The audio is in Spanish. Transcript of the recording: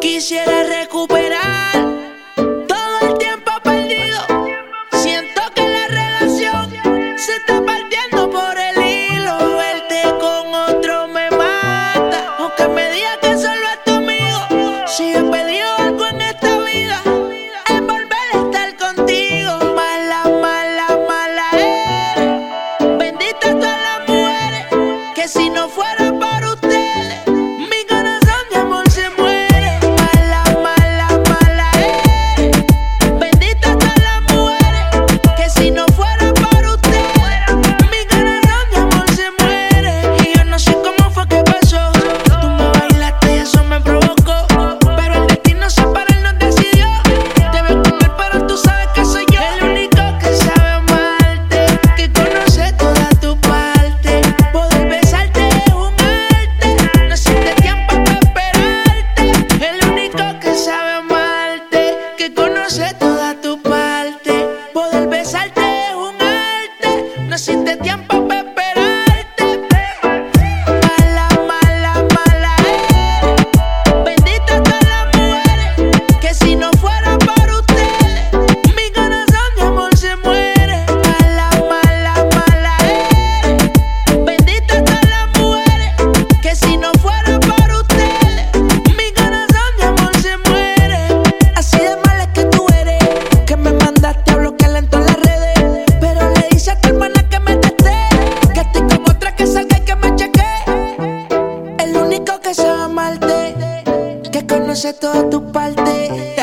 Quisiera recuperar todo el tiempo perdido. Siento que la relación se está partiendo por el hilo. Verte con otro me mata, aunque me diga que solo es tu amigo. Si he pedido algo en esta vida, es volver a estar contigo. Mala, mala, mala eres. Bendita todas las mujeres que si no fuera por ustedes, mi corazón de amor se muere. Mala, mala, mala eres. Bendita todas las mujeres que si no fuera por ustedes, mi corazón de amor se muere. Y yo no sé cómo fue que pasó. Tú me bailaste y eso me provocó, pero el destino separarnos decidió. Te veo con él, pero tú sabes que soy yo el único que sabe amarte, que conoce toda tu parte. Poder besarte es un arte, no existe tiempo para esperarte. El único que sabe amarte, que conoce toda tu parte. Poder besarte es un arte, no existe tiempo para esperarte. Mala, mala, mala eres. Bendita todas las mujeres que si no fuera por ustedes, mi corazón de amor se muere. Mala, mala, mala eres. Bendita todas las mujeres que si no fuera por ustedes, mi corazón de amor se muere. Así de mala es que tú eres, que me mandaste a bloquearla en todas las redes, pero le dice a tu hermana que me testé, que estoy con otra, que salga y que me chequee. El único que sabe amarte, que conoce toda tu parte.